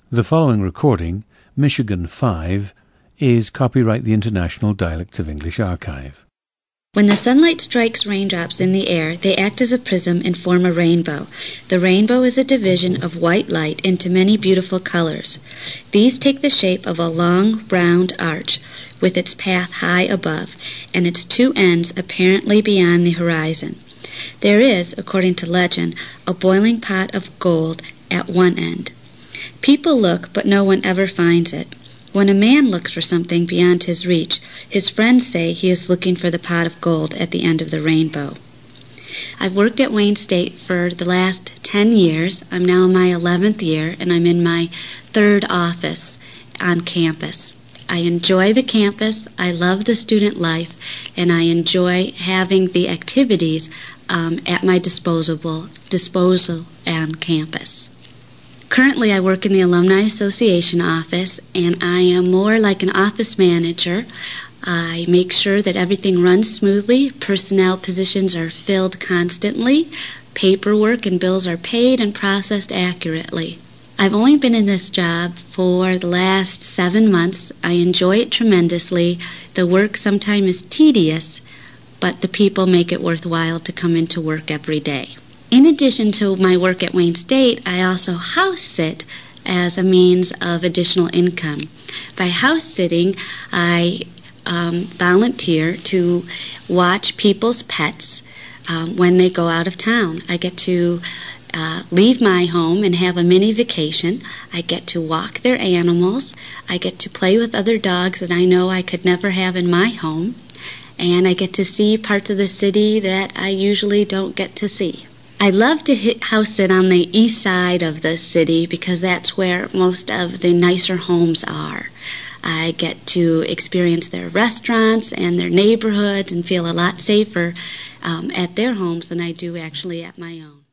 The following recording, Michigan 5, is copyright the International Dialects of English Archive. When the sunlight strikes raindrops in the air, they act as a prism and form a rainbow. The rainbow is a division of white light into many beautiful colors. These take the shape of a long, round arch, with its path high above, and its two ends apparently beyond the horizon. There is, according to legend, a boiling pot of gold at one end. People look, but no one ever finds it. When a man looks for something beyond his reach, his friends say he is looking for the pot of gold at the end of the rainbow. I've worked at Wayne State for the last 10 years. I'm now in my 11th year, and I'm in my third office on campus. I enjoy the campus, I love the student life, and I enjoy having the activities at my disposal on campus. Currently, I work in the Alumni Association office, and I am more like an office manager. I make sure that everything runs smoothly, personnel positions are filled constantly, paperwork and bills are paid and processed accurately. I've only been in this job for the last 7 months. I enjoy it tremendously. The work sometimes is tedious, but the people make it worthwhile to come into work every day. In addition to my work at Wayne State, I also house sit as a means of additional income. By house sitting, I volunteer to watch people's pets when they go out of town. I get to leave my home and have a mini vacation. I get to walk their animals. I get to play with other dogs that I know I could never have in my home. And I get to see parts of the city that I usually don't get to see. I love to house sit on the east side of the city because that's where most of the nicer homes are. I get to experience their restaurants and their neighborhoods and feel a lot safer at their homes than I do actually at my own.